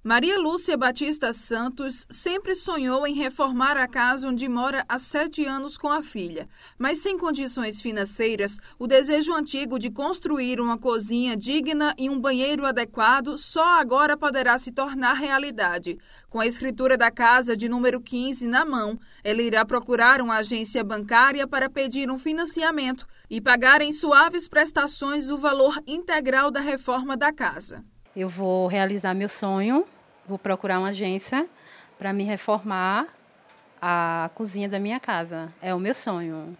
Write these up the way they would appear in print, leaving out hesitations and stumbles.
Maria Lúcia Batista Santos sempre sonhou em reformar a casa onde mora há 7 anos com a filha. Mas sem condições financeiras, o desejo antigo de construir uma cozinha digna e um banheiro adequado só agora poderá se tornar realidade. Com a escritura da casa de número 15 na mão, ela irá procurar uma agência bancária para pedir um financiamento e pagar em suaves prestações o valor integral da reforma da casa. Eu vou realizar meu sonho, vou procurar uma agência para me reformar a cozinha da minha casa. É o meu sonho.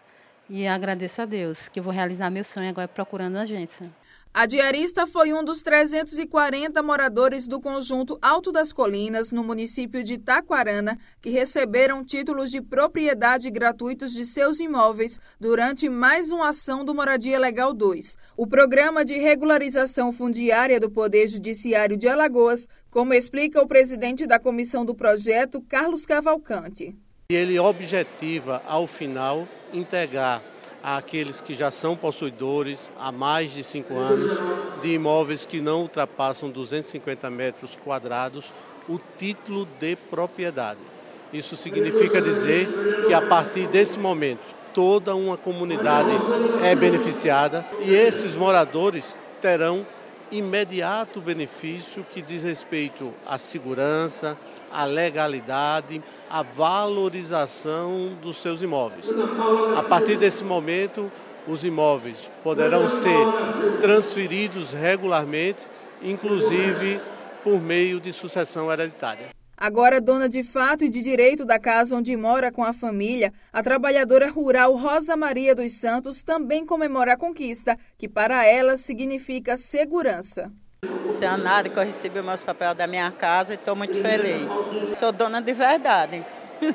E agradeço a Deus que eu vou realizar meu sonho agora procurando a agência. A diarista foi um dos 340 moradores do conjunto Alto das Colinas, no município de Taquarana, que receberam títulos de propriedade gratuitos de seus imóveis durante mais uma ação do Moradia Legal 2, o programa de regularização fundiária do Poder Judiciário de Alagoas, como explica o presidente da comissão do projeto, Carlos Cavalcante. Ele objetiva, ao final, integrar àqueles que já são possuidores há mais de 5 anos de imóveis que não ultrapassam 250 metros quadrados, o título de propriedade. Isso significa dizer que a partir desse momento toda uma comunidade é beneficiada e esses moradores terão imediato benefício que diz respeito à segurança, à legalidade, à valorização dos seus imóveis. A partir desse momento, os imóveis poderão ser transferidos regularmente, inclusive por meio de sucessão hereditária. Agora dona de fato e de direito da casa onde mora com a família, a trabalhadora rural Rosa Maria dos Santos também comemora a conquista, que para ela significa segurança. Esse ano que eu recebi meus papéis da minha casa e estou muito feliz. Sou dona de verdade.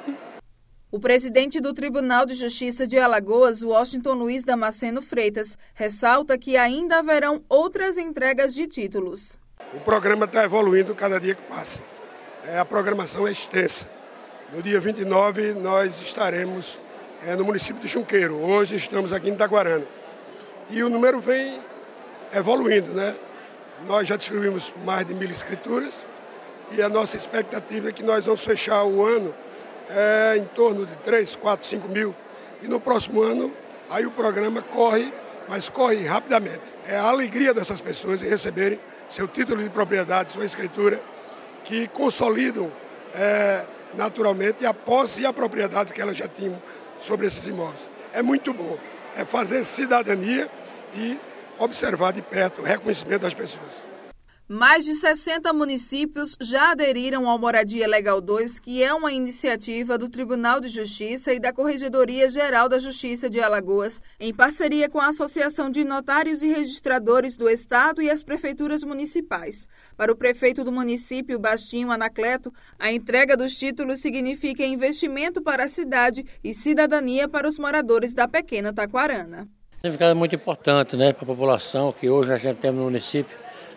O presidente do Tribunal de Justiça de Alagoas, Washington Luiz Damasceno Freitas, ressalta que ainda haverão outras entregas de títulos. O programa está evoluindo cada dia que passa. A programação é extensa. No dia 29 nós estaremos no município de Chunqueiro. Hoje estamos aqui em Taquarana. E o número vem evoluindo, né? Nós já distribuímos mais de 1.000 escrituras e a nossa expectativa é que nós vamos fechar o ano em torno de 3, 4, 5 mil. E no próximo ano, aí o programa corre, mas corre rapidamente. É a alegria dessas pessoas em receberem seu título de propriedade, sua escritura, que consolidam naturalmente a posse e a propriedade que elas já tinham sobre esses imóveis. É muito bom, é fazer cidadania e observar de perto o reconhecimento das pessoas. Mais de 60 municípios já aderiram ao Moradia Legal 2, que é uma iniciativa do Tribunal de Justiça e da Corregedoria Geral da Justiça de Alagoas, em parceria com a Associação de Notários e Registradores do Estado e as prefeituras municipais. Para o prefeito do município, Bastinho Anacleto, a entrega dos títulos significa investimento para a cidade e cidadania para os moradores da pequena Taquarana. Significado muito importante, né, para a população, que hoje a gente tem no município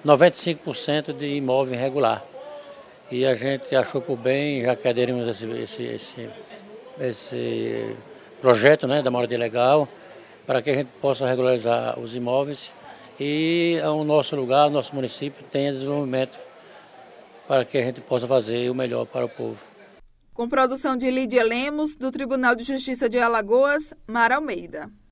95% de imóvel irregular. E a gente achou por bem, já que aderimos esse projeto, né, da Moradia Legal, para que a gente possa regularizar os imóveis e o nosso lugar, o nosso município tenha desenvolvimento para que a gente possa fazer o melhor para o povo. Com produção de Lídia Lemos, do Tribunal de Justiça de Alagoas, Mara Almeida.